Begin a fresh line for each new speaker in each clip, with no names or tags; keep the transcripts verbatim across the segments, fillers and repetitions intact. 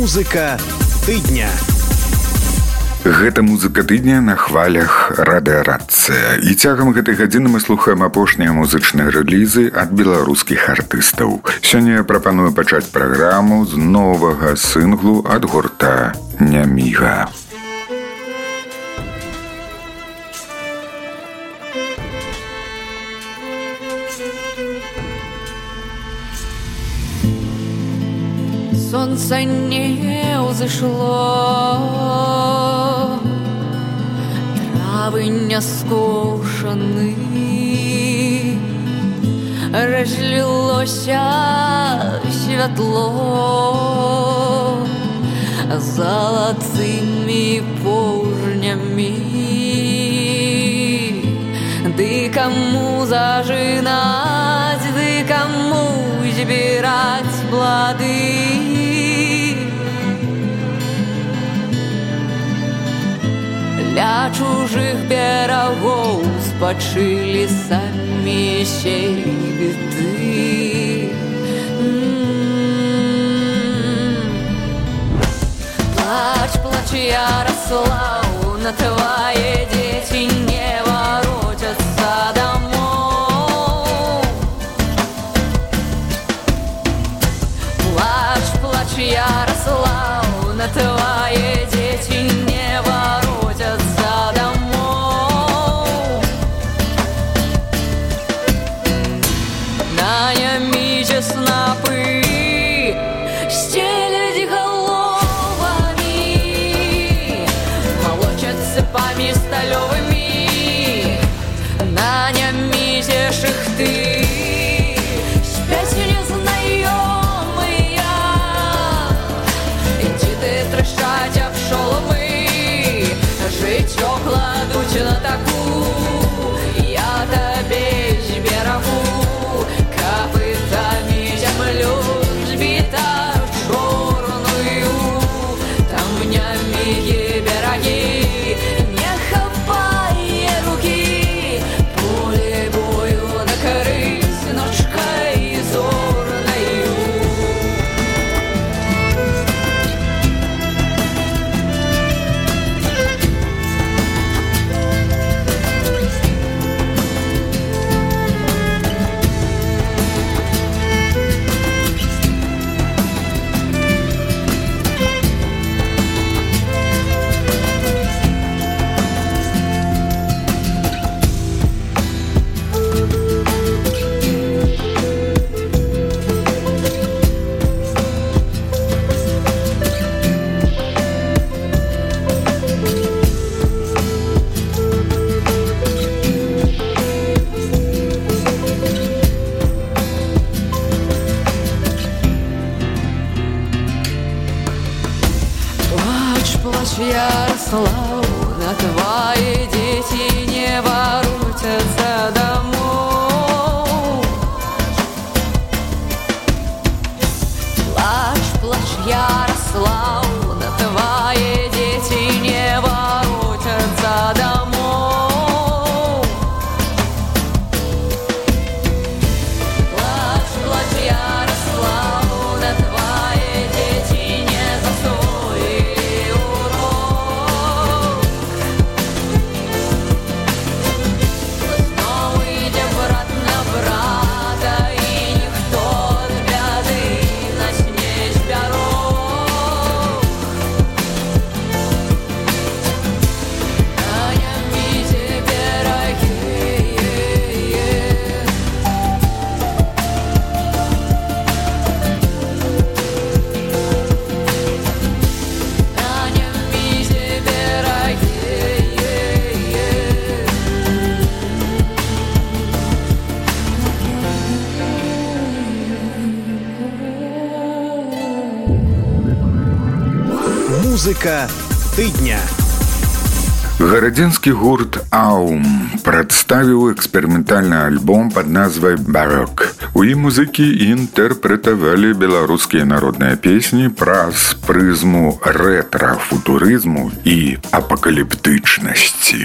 Музыка тыдня.
Гэта музыка тыдня на хвалях радыарацыя. І цягам гэтай гадзіны мы слухаем апошнія музычныя рэлізы ад беларускіх артыстаў. Сёння я прапаную пачаць праграму з новага сінглу ад гурта Няміга.
Солнце не взошло, травы не скошены, разлилося святло золотыми пожнями. Ды кому зажинать, ды кому збирать плоды? Для чужих берегов спочили самі сей біди. Плач, плач, Ярослав, на твои дети не воротятся домой. Плач, плач, Ярослав, на твои дети не воротятся домой. На Нямиге снопы стелять головами, молочат цепами столевыми. На Нямиге шихты спять незнаемые, иди ты трещать обшоломы. Житьё кладуть на таку, я тебе зберегу. Копытами землю сбита чорною, там в Нямиге береги, не хапай руки. Поле бою накрыть ночкой зорною. Ярослав, на твои дети не воротятся домой. Плачь, плачь, Ярослав, на твои дети не воротятся домой. Плачь, плачь, Ярослав, на твои дети не засвоили урок. Снова идя брат на брата, и никто от беды нас не сберёг. На Нямиге береги, на Нямиге береги.
Музыка тыдня.
Гарадзенскі гурт «Аум» прадставіў эксперыментальны альбом пад назвай «Барок». У ім музыкі інтэрпрэтавалі беларускія народныя песні праз прызму рэтра-футурызму і апакаліптычнасці.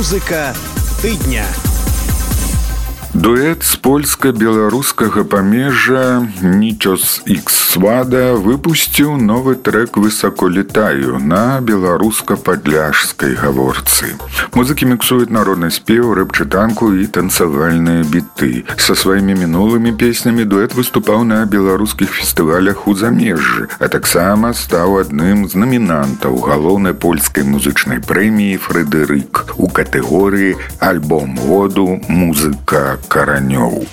Музыка тыдня.
Дуэт з польска-беларускага памежжа «Нічос Ікс Свада» выпусціў новы трэк «Высоко летаю» на беларуска-падляшскай гаворцы. Музыкі міксуюць народны спеў, рэп-чытанку і танцавальныя біты. Са сваімі мінулымі песнямі дуэт выступаў на беларускіх фестывалях у замежжы, а таксама стаў адным з намінантаў галоўнай польскай музычнай прэміі «Фрэдэрык» у катэгорыі «Альбом году. Музыка Каранёў».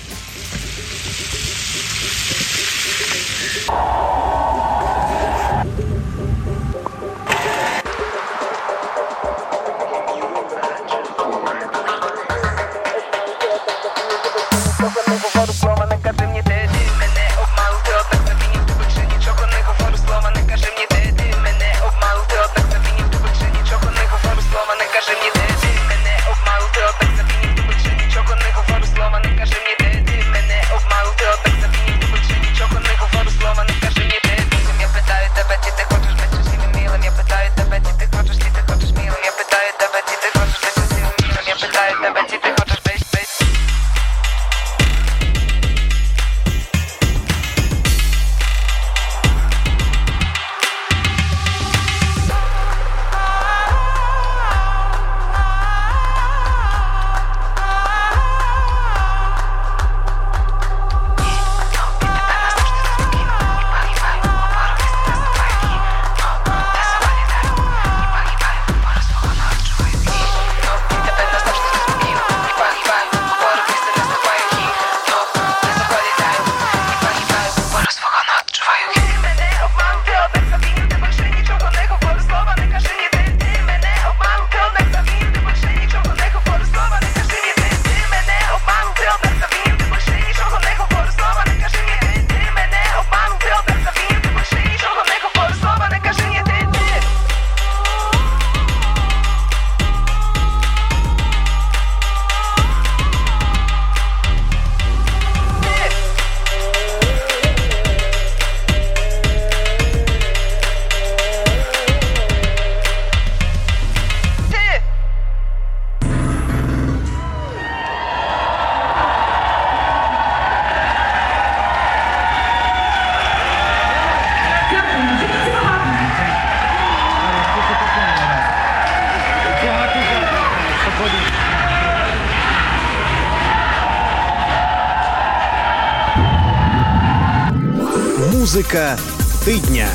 Музыка тыдня.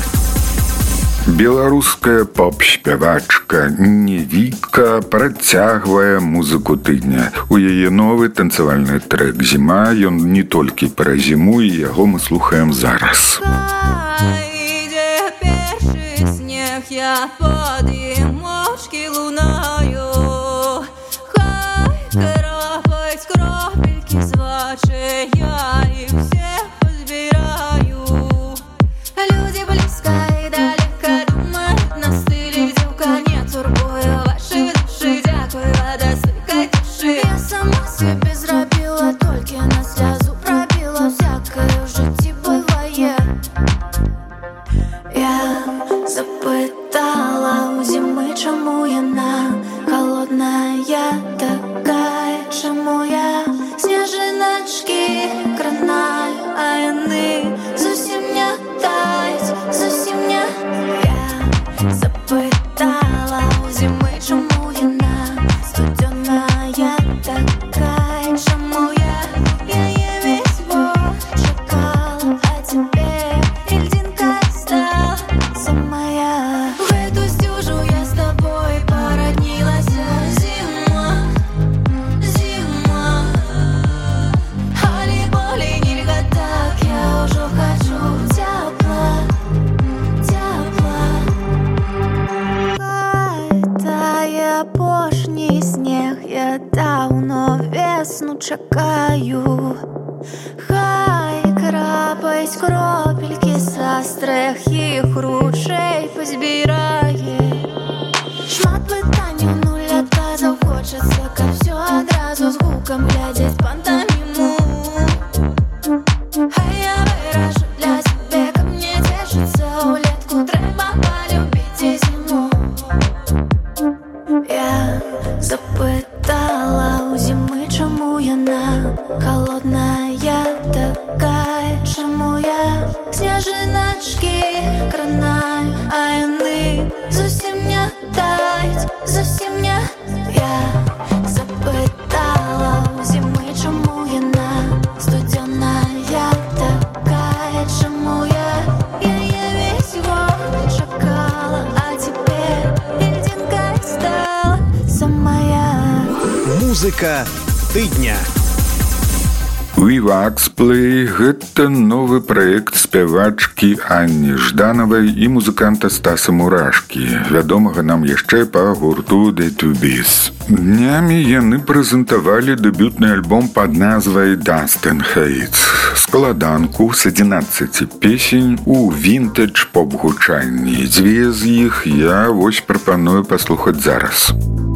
Беларуская поп-спявачка Невіка працягвае музыку тыдня. У яе новы танцавальны трэк «Зіма». Ён не толькі пра зіму, і яго мы слухаем зараз.
Ідзе першы снег, я под мошкі лунаю. Хай крапаюць кропелькі з вачэй, я іх все позбіраю. Люди близко и далеко думают на стыле, девка не турбує ваши души, дякую, вода стыкай души. Я сама себе зробила, толькі на слязу пробила, всякое в житті быває. Я запитала у зими, чому яна холодная такая, чому я сніжиночки кранаю, а яны зовсім не тають, зовсім не. Я запитала у зими, чому яна студеная такая, чому я, я її весь год чекала, а теперь льдинка стала самая. В эту стюжу я с тобой породнилась. Зима, зима, холи-боли нельга так, я уже хочу тепла, тепла. Тає апошній сніг, я давно весну чекаю. Хай крапають кропельки з острих ручей позбирає. Шмат питань у нуля тазов, хочеться, как все одразу з гуком глядеть пантомиму. А я выражу для себя, ко мне держится улетку, треба полюбить и зиму. Я запытала
Музыка тыдня.
We Wax Play – гэта новы праект спявачкі Анні Ждановай і музыканта Стаса Мурашкі, вядомага нам яшчэ па гурту The Two Bees. Днямі яны прэзентавалі дэбютны альбом пад назвай Dust and Hate, складанку з адзінаццаці песень у вінтэдж поп-гучанні. Дзве з іх я вось прапаную паслухаць зараз.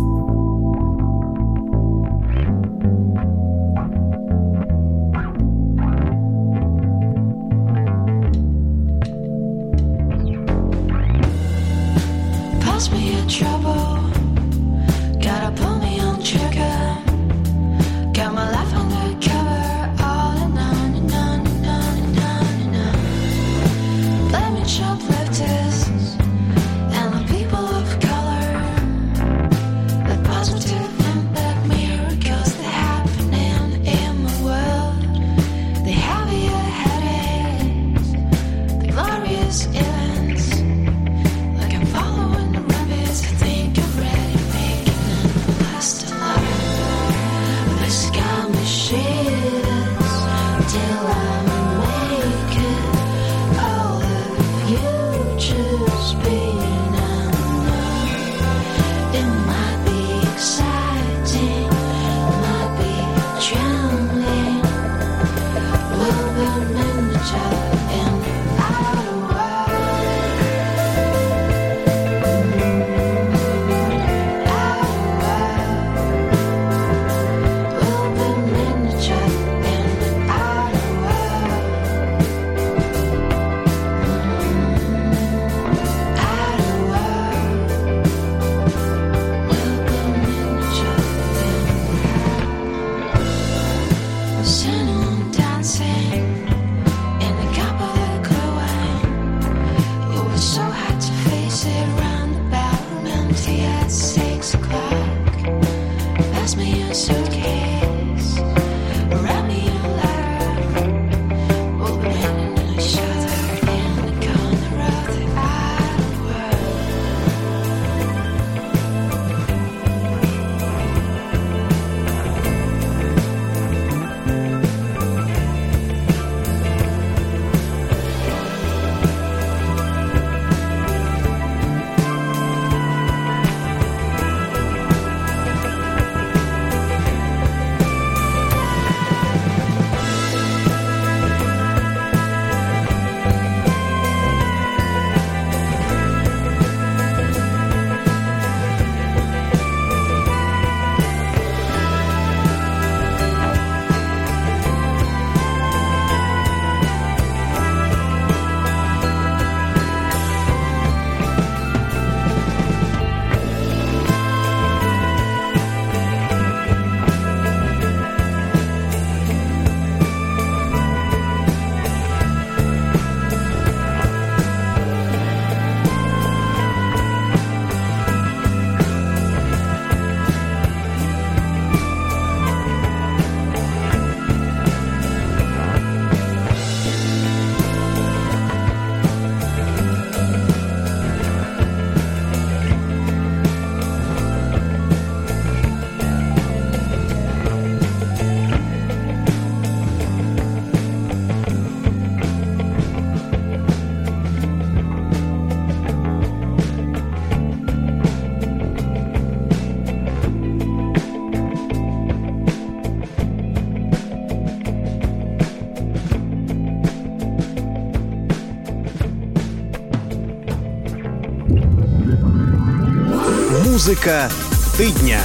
Музыка тыдня.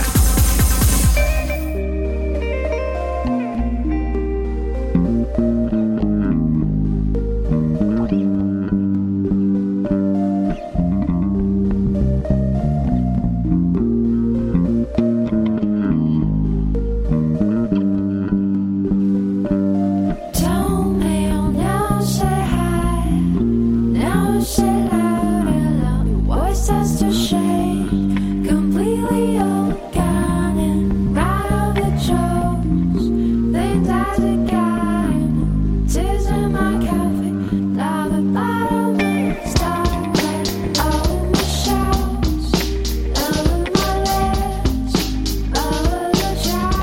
Child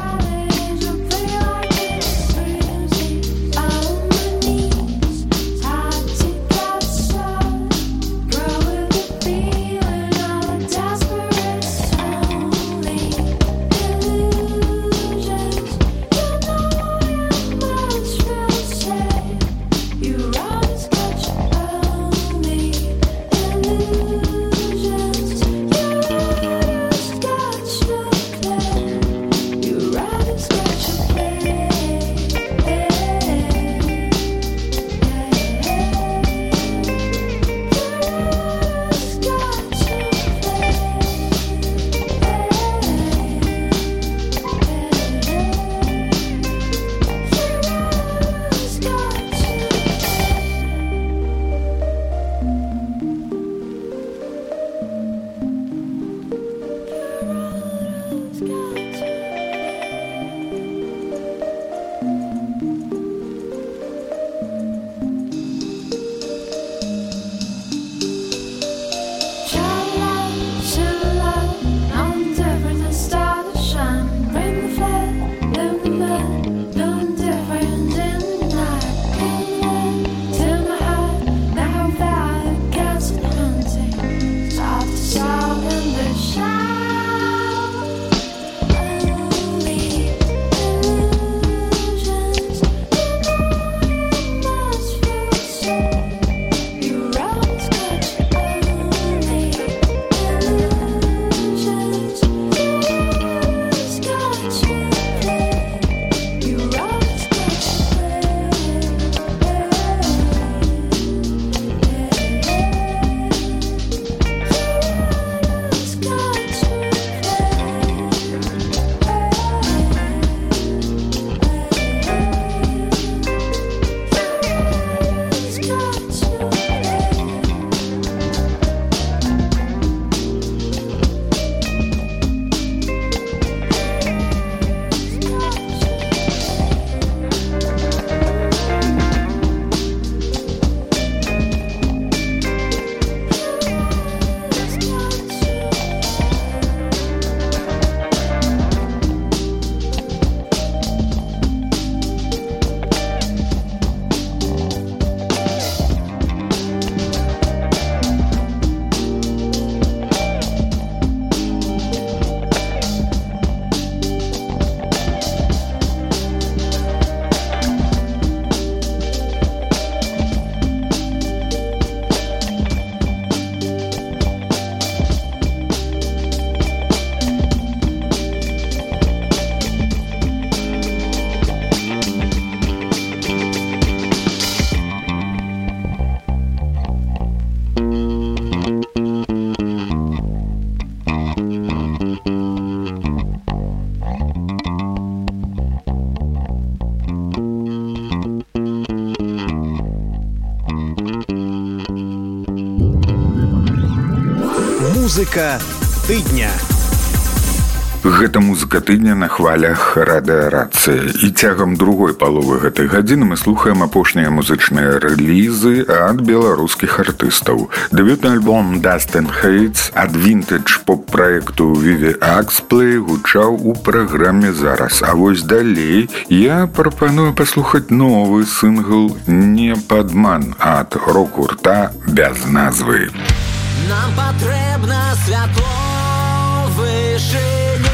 Музыка тыдня.
Гэта музыка тыдня на хвалях радыарацыі. І цягам другой паловы гэтай гадзіны мы слухаем апошнія музычныя рэлізы ад беларускіх артыстаў. Дэбютны альбом Dust and Hates ад вінтэдж поп-праекту Vivi Axplay гучаў у праграме зараз. А вось далей я прапаную паслухаць новы сынгл «Не падман» ад рок-гурта без назвы.
Нам патрэбна святло вышыні.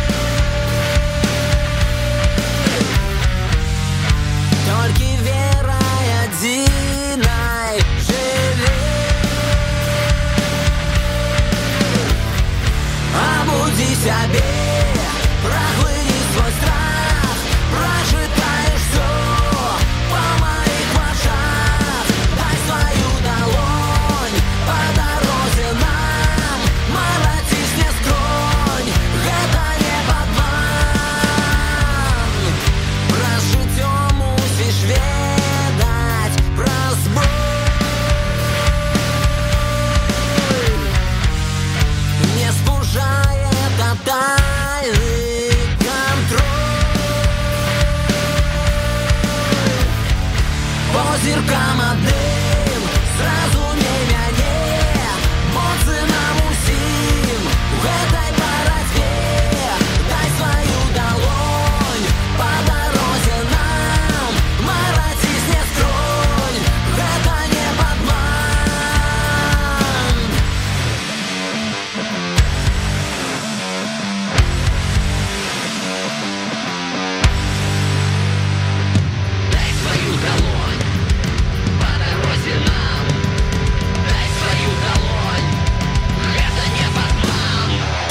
Толькі верай адзінай жыві. Абудзі сябе, праглыні свой страх, прачытаеш всё па маіх вачах. Дай сваю далонь па дарозе нам, мара цісне скронь, гэта не падман. Праз жыццё мусіш ведаць праз боль. Не спужае тотальны контроль. По зіркам адным зразумей мяне, моцы нам усім у гэтай барацьбе. Дай сваю далонь па дарозе нам, мара цісне скронь, гэта не падман. Дай свою долонь по дороге нам. Дай свою долонь, это не подман.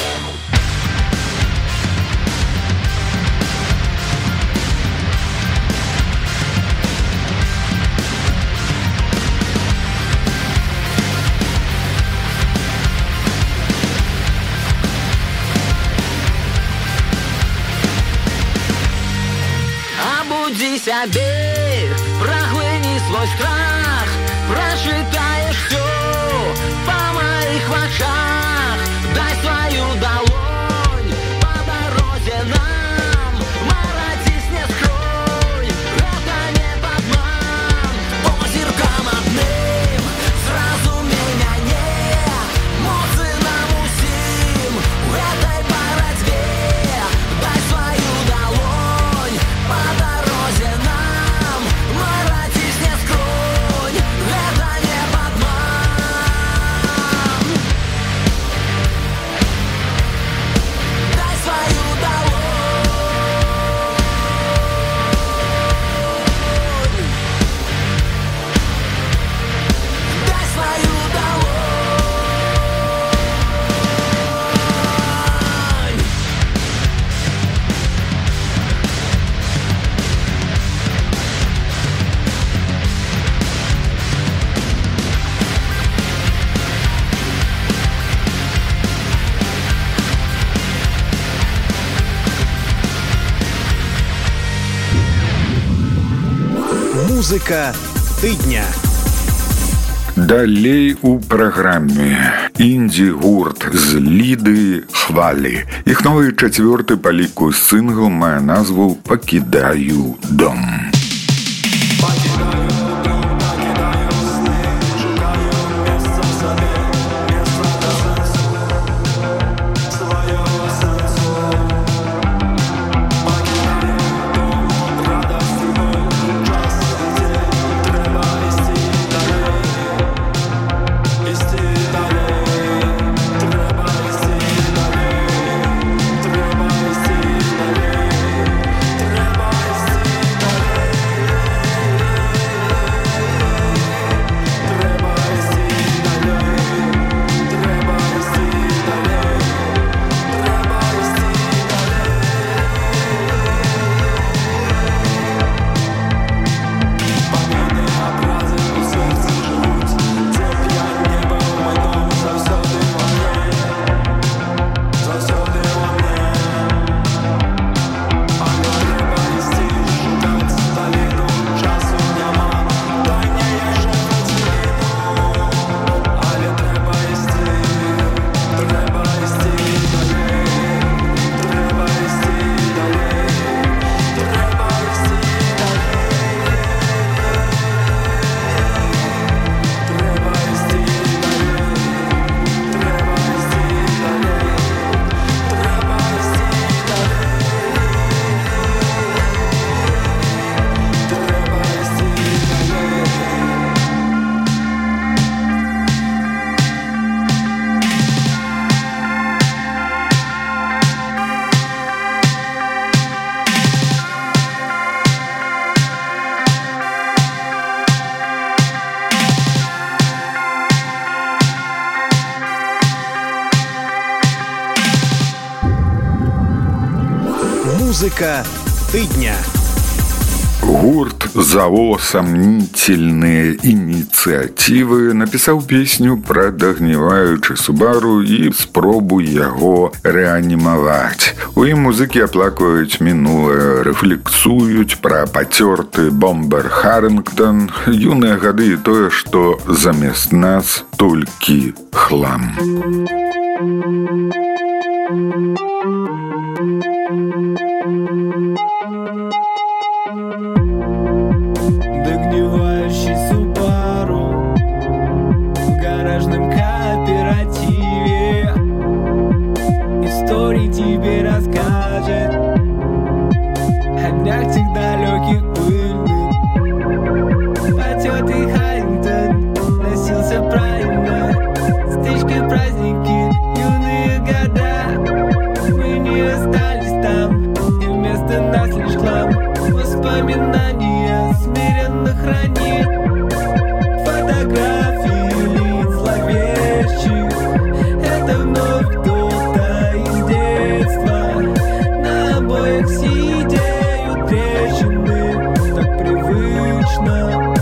Абудзі сябе, праглыні свой страх, прачытаеш всё па маіх вачах. Дай сваю далонь па дарозе нам, мара цісне скронь, гэта не падман. По зіркам адным зразумей мяне, моцы нам усім у гэтай барацьбе. Дай сваю далонь па дарозе нам, мара цісне скронь, гэта не падман. Дай сваю далонь. Дай свою далонь.
Музыка тыдня.
Далей у праграме інді-гурт з Ліды «Хвалі». Іх новы чацвёрты па ліку сынгл мае назву «Пакідаю дом».
Треба йти далі.
Музыка тыдня.
Гурт «ЗАО Сомнительные инициативы» напісаў песню пра дагніваючы Субару і спробу яго рэанімаваць. У ім музыкі аплакваюць мінулае, рэфлексуюць пра пацёрты бомбер Харрингтон, юныя гады і тое, што замест нас толькі хлам.
Догнивающий Субару в гаражном кооперативе истории тебе расскажет о днях тех далеких пыльных. Потётый Харрингтон носился правильно, стычки, праздники, юные года. Мы не остались там, и вместо нас лишь хлам. Воспоминания смиренно хранит фотографии лиц зловещих. Это вновь кто-то из детства. На обоях сидеют трещины, так привычно.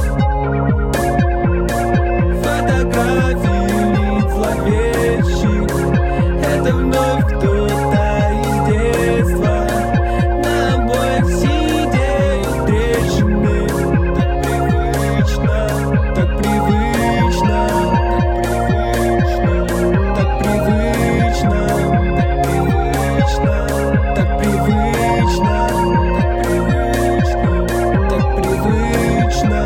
Фотографии лиц зловещих. Это вновь кто-то из детства. На обоях сидеют трещины, так привычно, так привычно, так привычно, так привычно, так привычно, так привычно,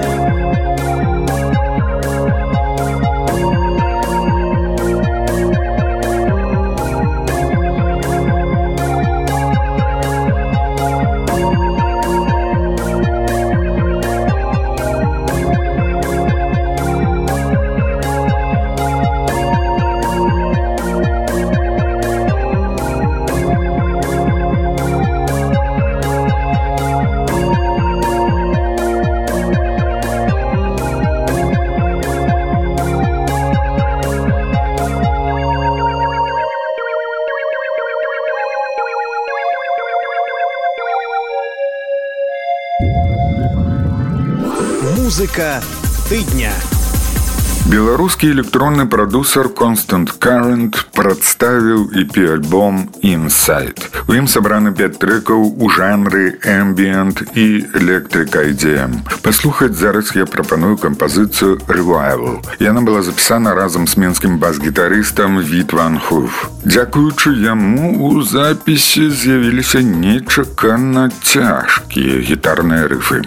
Музыка тыдня.
Беларускі электронны прадусер Constant Current прадставіў і пі-альбом Inside. У ім сабраны пяць трэкаў у жанры ambient і электрика ай ди эм. Паслухаць зараз я прапаную кампазіцыю Revival. Яна была запісана разам з менскім бас-гітарыстам Віт Ван Хуф. Дзякуючы яму у запісе з'явіліся нечакана цяжкія гітарныя рыфы.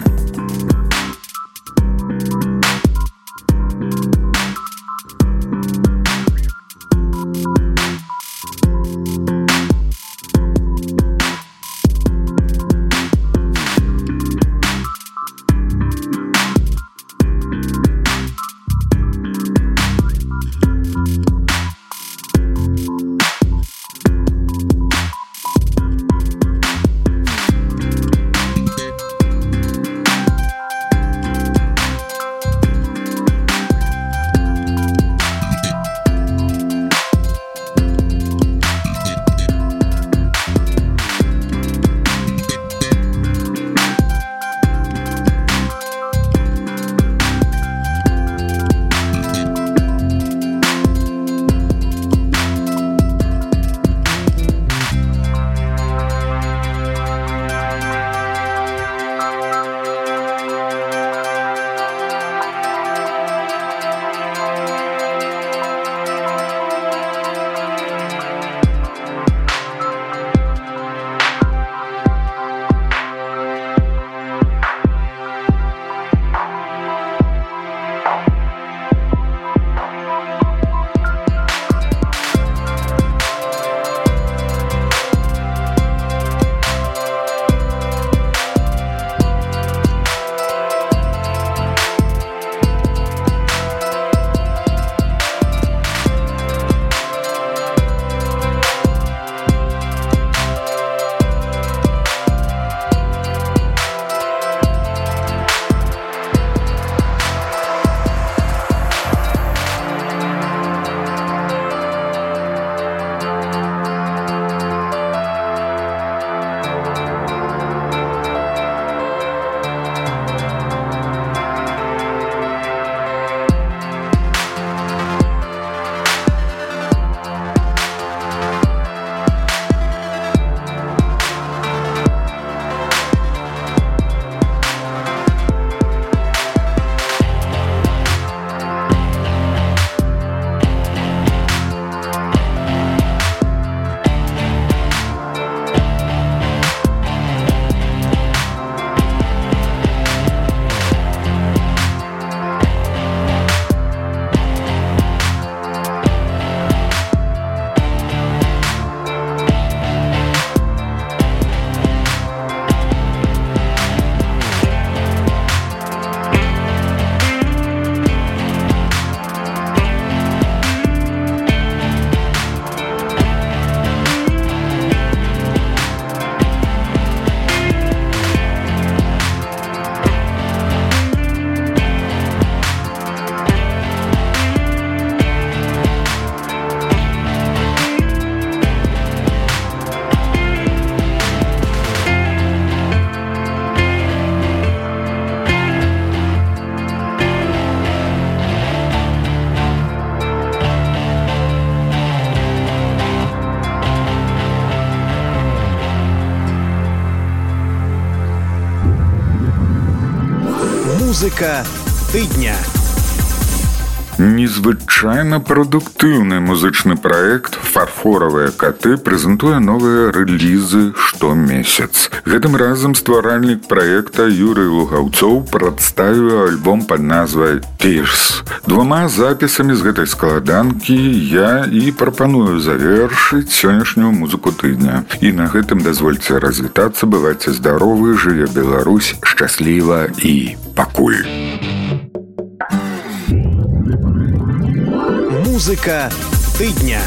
Музыка тыдня.
Незвычайна прадуктыўны музычны праект «Фарфоравыя каты» прэзентуе новыя рэлізы штомесяц. Гэтым разам стваральнік праекта Юрый Лугаўцоў прадставіў альбом пад назвай «Tears». Двума запісамі з гэтай складанкі я і прапаную завершыць сённяшнюю музыку тыдня. І на гэтым дазвольце развітацца, бывайце здаровы, жыве Беларусь, шчасліва і пакуль.
Музыка тыдня.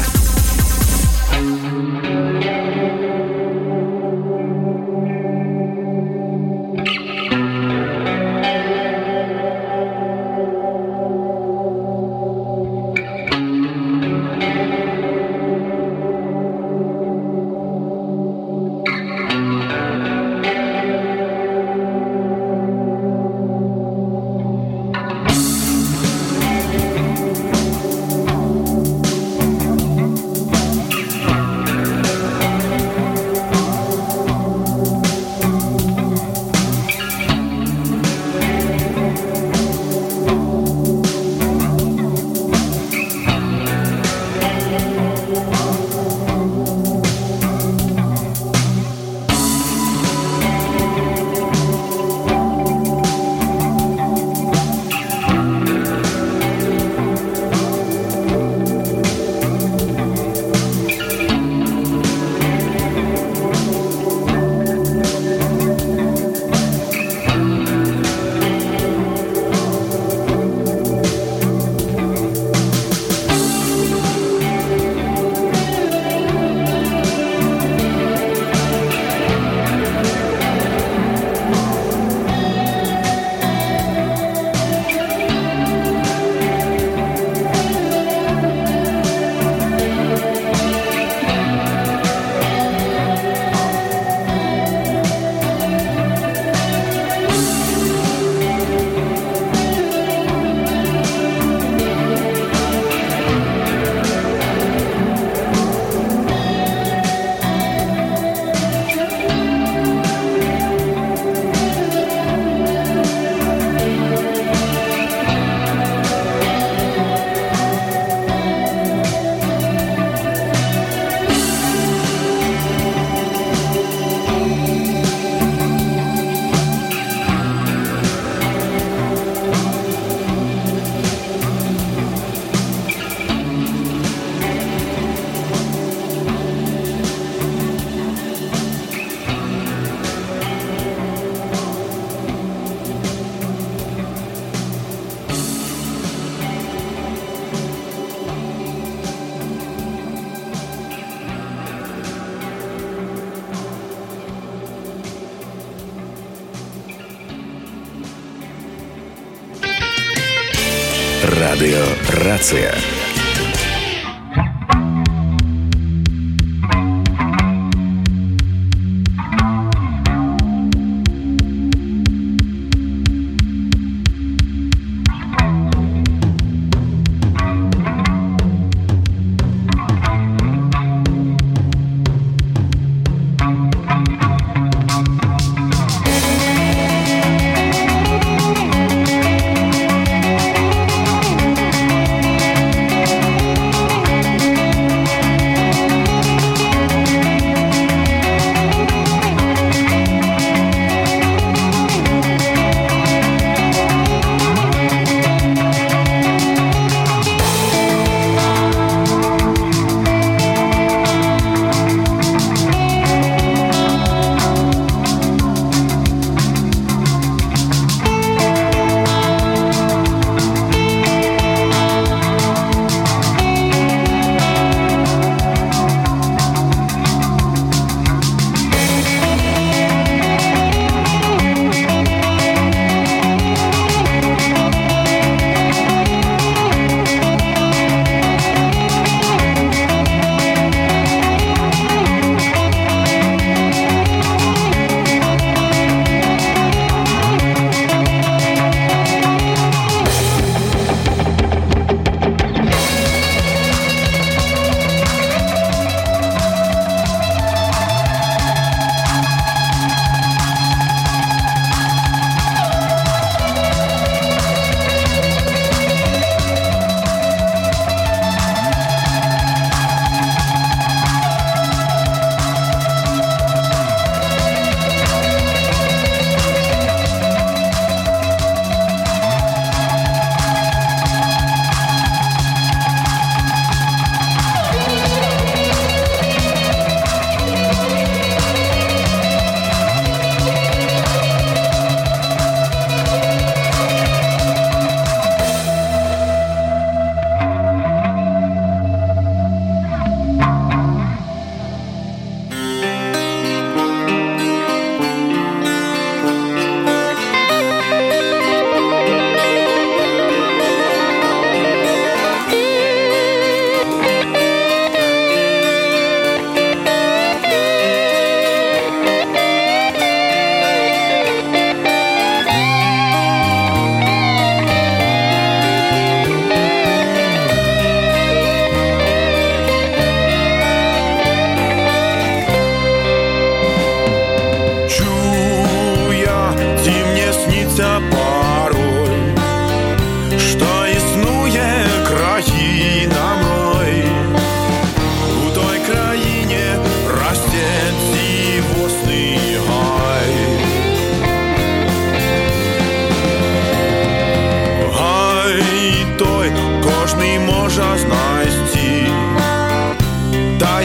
Радио Рация.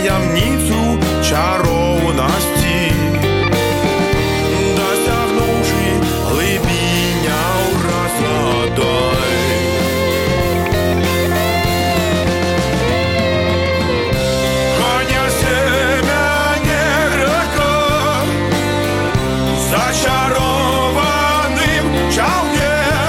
таямніцу чароўнасці. Дасягнуўшы глыбіня ўраз вадой. Ханясе мяне рака зачарованым чаўне.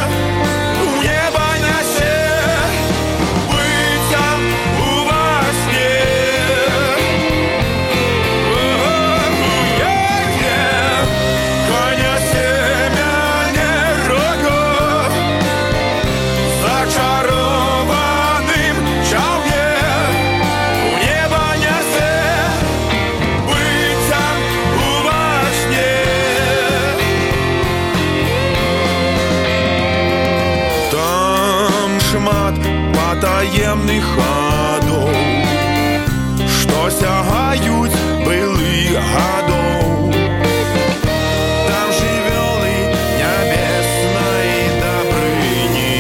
Таемных хадоў, што сягаюць былых гадоў. Там жывёлы нябеснай дабрыні.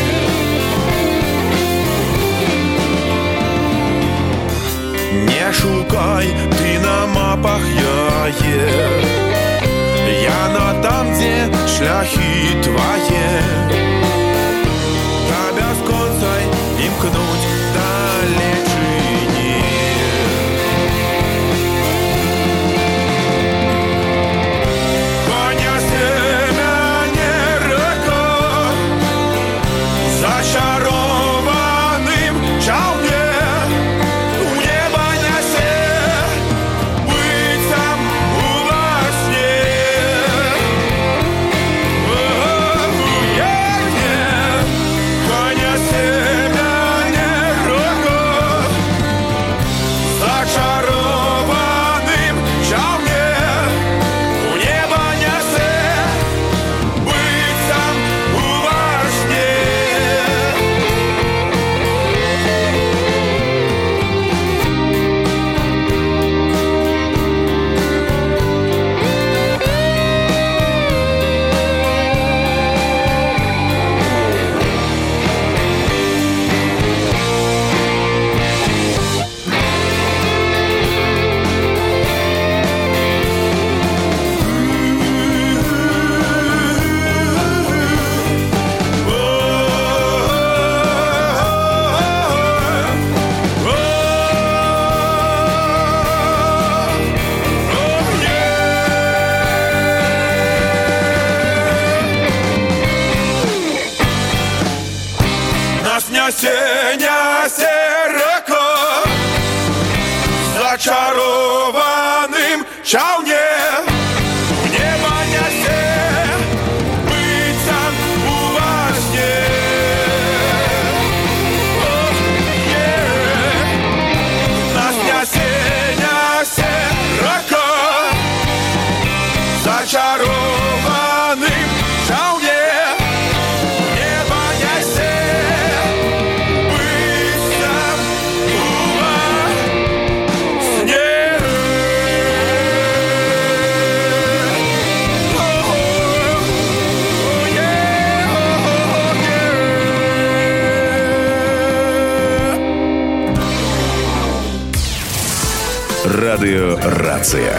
Не шукай ты на мапах яе, яна там, дзе шляхі твае. Да бясконцай імкнуць далечыні. Ханясе мяне рака зачарованым чаўне. У неба нясе быццам у ва сне. Ханясе зачарованым чаўне. У неба нясе быццам у ва сне. Нас нясе, нясе рака зачарованым чаўне. У неба нясе быццам у ва сне. Нас нясе, нясе рака зачарованым чаўне.
Радио Рация.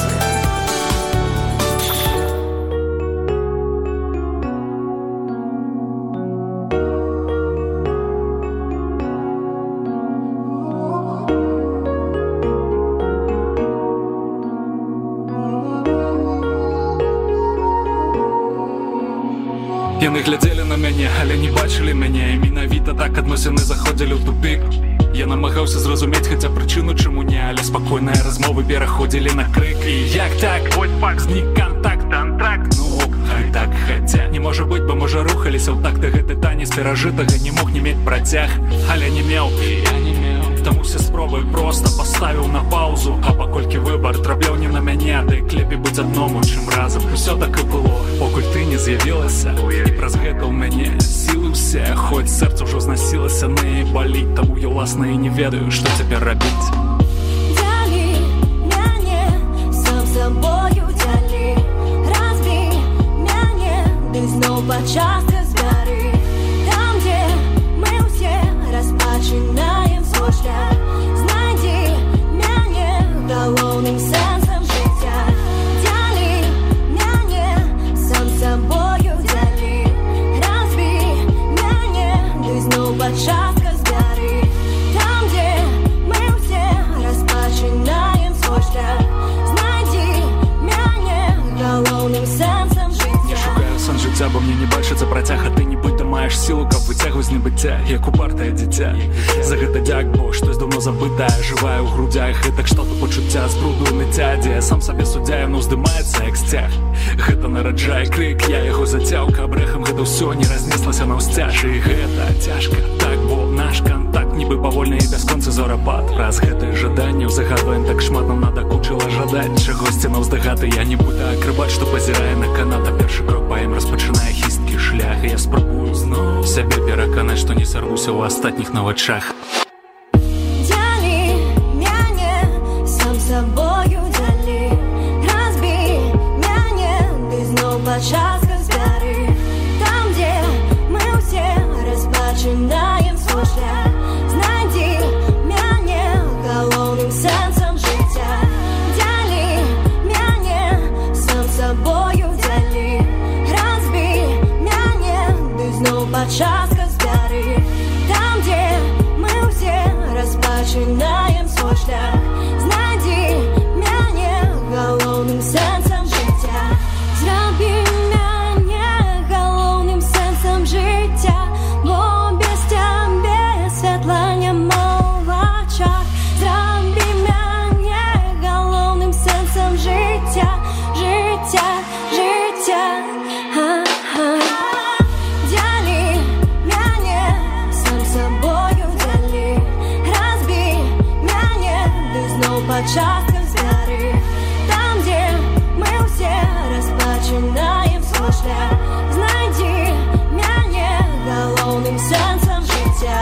Яны глядзелі на мяне, але не бачылі мяне. І менавіта так адносіны заходзілі ў тупік. Я намагаўся зразумець хаця прычыну, чаму не, але спакойныя размовы пераходзілі на крык. І як так? Вось пак знік кантакт, антракт. Ну, хай так, хаця не можа быць, бо можа рухаліся ў такты гэты танец перажытага не мог не мець працяг, але не меў, я не меў. Таму все спробы проста паставіў на паузу, а паколькі выбар трапляў не на мяне, ды клепей быць адному, чым разам. Усё так і было, покуль ты не з'явілася, і праз гэта ў мяне сілы ўсе, хоць сэрца ўжо знасілася, не баліць, таму я ўласна і не ведаю, што цяпер рабіць.
Дзялі мяне, сам сабою дзялі, разбі мяне, ды зноў пачаска збяры, там, дзе мы ўсе распачынаем свой шлях. Знайдзі мяне. галоўным сэнсам жыцця. Дзялі мяне сам сабою дзялі. Разбі мяне, ды зноў па частках збяры. Там, дзе мы ўсе распачынаем свой шлях. Знайдзі мяне галоўным сэнсам жыцця.
Я шукаю сон жыцця, бо мне не бачыцца працяг, а ты нібыта маеш сілу, каб выцягваць з небыцця, як упартае дзіця. За гэта дзяк, бо штось даўно забытае жывае ў грудзях, і так што-то пачуцця з бруду ныцця, дзе сам сабе суддзя, яно ўздымаецца як сцяг. Гэта нараджае крык, я яго зацяў, каб рэхам гэта ўсё не разнеслася наўсцяж. І гэта цяжка, так, бо наш кантакт нібы павольны і бясконцы зорапад. Праз гэтае жаданне загадваем так шмат, нам надакучыла жадаць чагосьці наўздагаты. Я нібыта акрыбат, што пазірае на канат, а першы крок па ім распачынае хісткі шлях. І я спрабую зноў сябе пераканаць, што не сарвуся ў астатніх на вачах.
Дзялі мяне сам сабою дзялі. Разбі мяне, ды зноў па частках збяры. Там, дзе мы ўсе распачынаем свой шлях. Знайдзі мяне галоўным сэнсам жыцця. Дзялі мяне сам сабою дзялі. Разбі мяне, ды зноў па частках збяры. Там, дзе мы ўсе распачынаем свой шлях. Знайдзі мяне галоўным сэнсам жыцця. Зрабі мяне галоўным сэнсам жыцця, бо без цябе святла няма ў вачах. Зрабі мяне галоўным сэнсам жыцця, жыцця, жыцця. Ха-ха. Дзялі мяне сам сабою дзялі. Разбі мяне, ды зноў па частках збяры. Там, дзе мы ўсе распачынаем свой шлях. Знайдзі мяне галоўным сэнсам жыцця.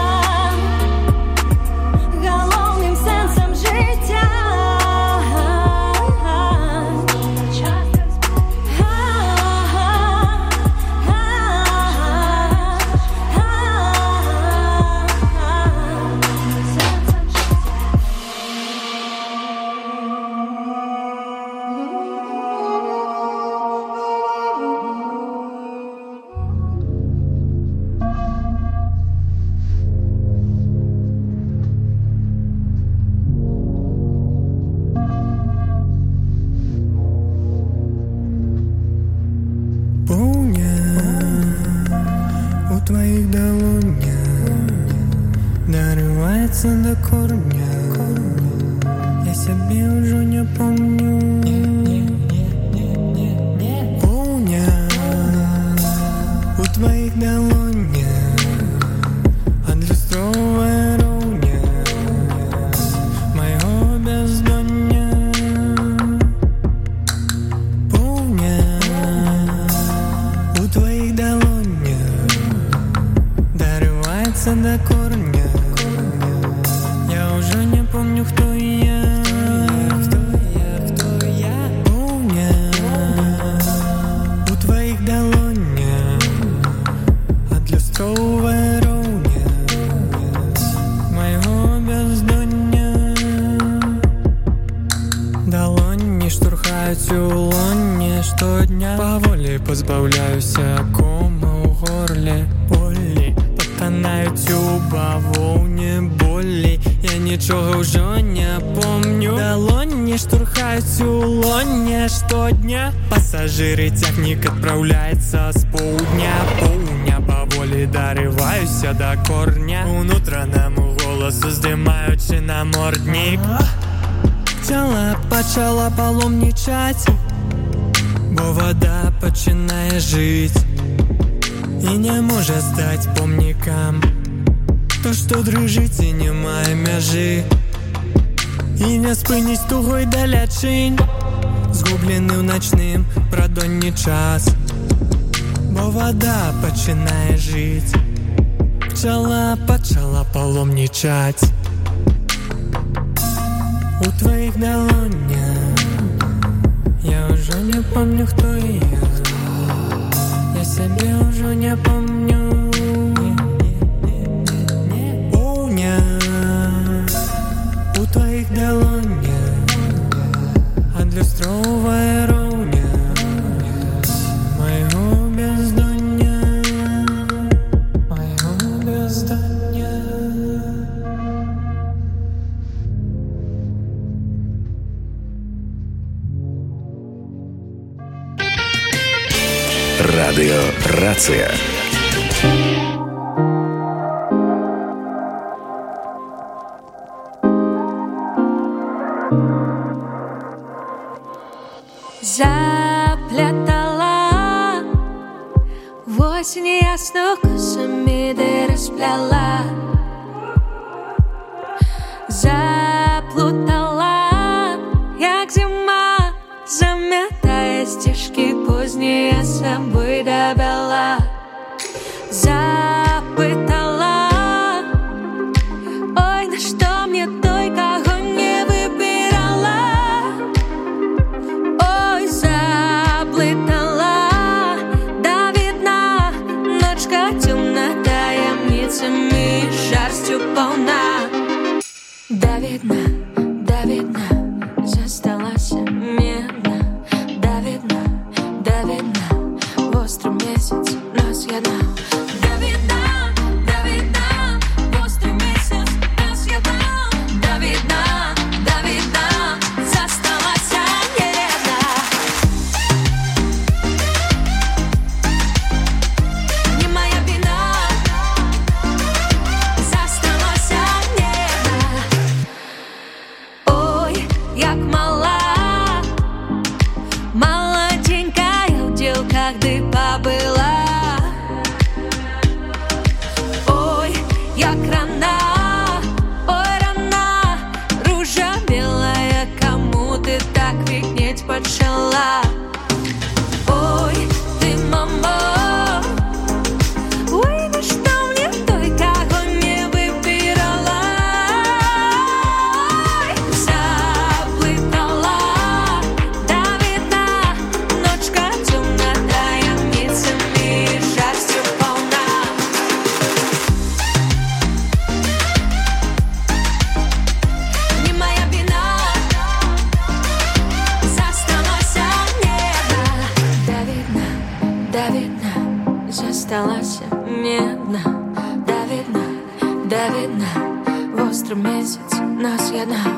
Галоўным сэнсам жыцця.
Полня у твоих долонях дорывается до корня. Я себе уже не помню. Полня у твоих долонях отлюстровая ровня моего бездонья. Полня у твоих долонях дорывается до корня. Я уже не помню, кто я. Полня у твоих долонях отлюстровая ровня моего бездонья. Долоні штурхають у лоні щодня. Поволі позбавляюся кома у горлі. Болі потонають у бавовні болі. Я нічого вже не помню. Долоні штурхають у лоні щодня. Пасажири технік відправляється з поудня. Поудня поволі дориваюся до корня. Внутреннему голосу здимаючи намордник. Тіла почала паломничать, бо вода починає жить і не може стать помником. То, що дрижить і немає межі, і не спинить тугой далечінь, згублений в ночним прадонні час, бо вода починає жить. Пчела почала паломничать. У твоих долонях я уже не помню, кто я. Я себе уже не помню. Полня у твоих долонях люстровая роўня майго бездоння, майго бездоння.
Радыё Рацыя.
Заплетала в осень ясно косами, да распляла. Заплутала, як зима, заметая стежки поздние собой добила. Запытала, ой, на что мне той, кого не выбирала. Ой, заплытала, да видна, ночка темна, таямницами, шерстью полна. Да видна, да видна, засталась медна. Да видна, да видна, в острый месяц нас одна. Да видна, да видна, в острый месяц нас одна. Да видна, да видна, засталась нередна. Не моя вина, засталась нередна. Ой, як мала, молоденькая в девках ты побыла. Ой, як рана, ой, рана, ружа белая, кому ты так квітнеть почала. Ой, ты, мама, ой, на что мне той, кого не выбирала. Заплытала, да видна, ночка темна, таямницами, шерстью полна. Не моя вина, засталась медна. Да видна, да видна, засталась медна. Да видна, да видна, в острый месяц нас одна.